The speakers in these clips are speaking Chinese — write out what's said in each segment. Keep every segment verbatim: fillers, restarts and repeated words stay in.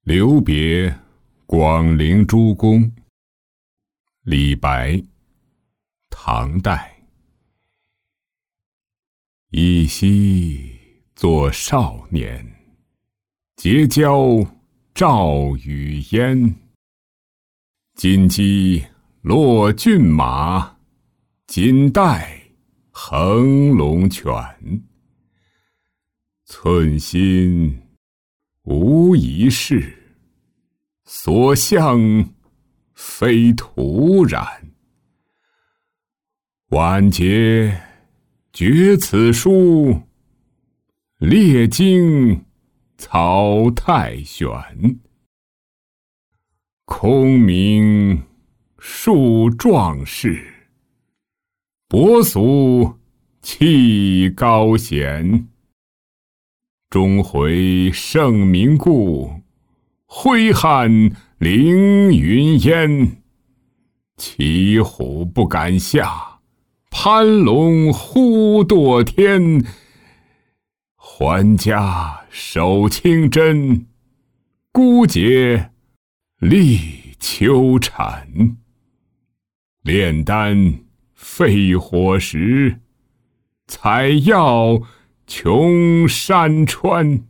留别广陵诸公。李白，唐代。依稀作少年，结交赵与燕。金鸡落骏马，锦带横龙犬。寸心无一事，所向非徒然。晚节绝此书，列经草太玄。空明树壮士，伯俗气高贤。终回圣明故，挥汗凌云烟。骑虎不敢下，攀龙忽堕天。还家守清真，孤节立秋蝉。炼丹沸火石，采药穷山川。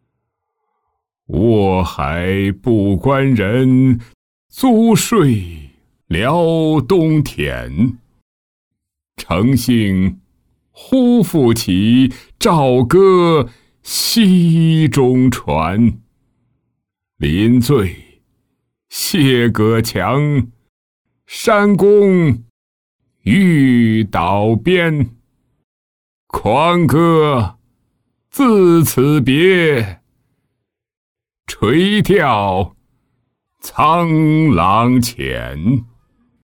卧海不关人，租税辽东田。乘兴忽复起，棹歌西中传。临醉谢葛强，山公欲倒鞭。狂歌自此别，垂钓沧浪前。